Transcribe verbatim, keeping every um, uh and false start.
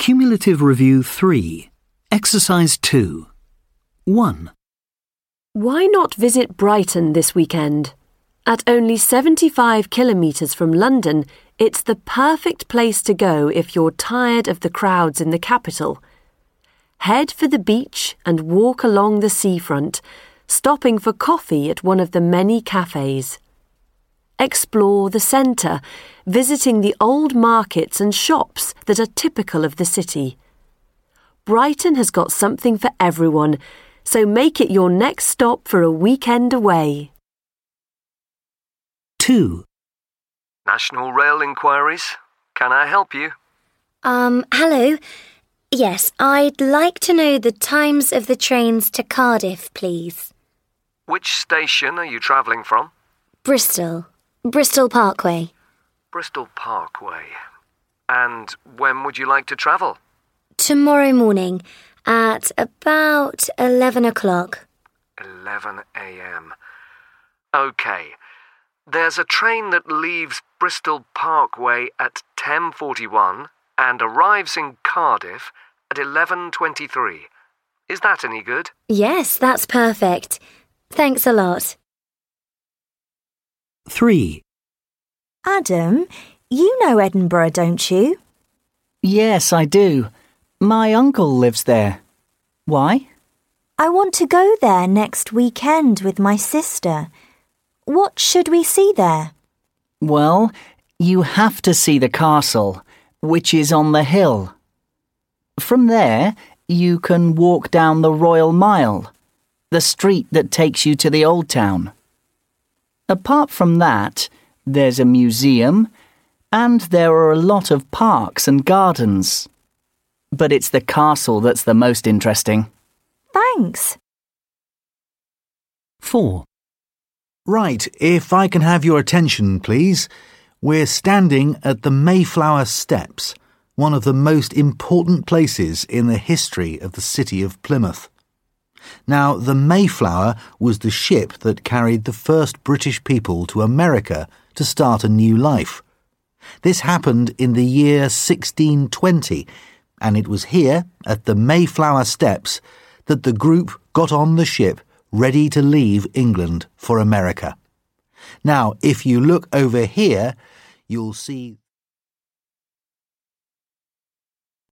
Cumulative Review three. Exercise two. one. Why not visit Brighton this weekend? At only seventy-five kilometres from London, it's the perfect place to go if you're tired of the crowds in the capital. Head for the beach and walk along the seafront, stopping for coffee at one of the many cafes. Explore the centre, visiting the old markets and shops that are typical of the city. Brighton has got something for everyone, so make it your next stop for a weekend away. two. National Rail Inquiries. Can I help you? Um, hello. Yes, I'd like to know the times of the trains to Cardiff, please. Which station are you travelling from? Bristol. Bristol Parkway. Bristol Parkway. And when would you like to travel? Tomorrow morning at about eleven o'clock. eleven a.m. OK. There's a train that leaves Bristol Parkway at ten forty-one and arrives in Cardiff at eleven twenty-three. Is that any good? Yes, that's perfect. Thanks a lot. three. Adam, you know Edinburgh, don't you? Yes, I do. My uncle lives there. Why? I want to go there next weekend with my sister. What should we see there? Well, you have to see the castle, which is on the hill. From there, you can walk down the Royal Mile, the street that takes you to the Old Town. Apart from that, there's a museum, and there are a lot of parks and gardens. But it's the castle that's the most interesting. Thanks. four. Right, if I can have your attention, please. We're standing at the Mayflower Steps, one of the most important places in the history of the city of Plymouth. Now, the Mayflower was the ship that carried the first British people to America to start a new life. This happened in the year sixteen twenty, and it was here, at the Mayflower Steps, that the group got on the ship ready to leave England for America. Now, if you look over here, you'll see...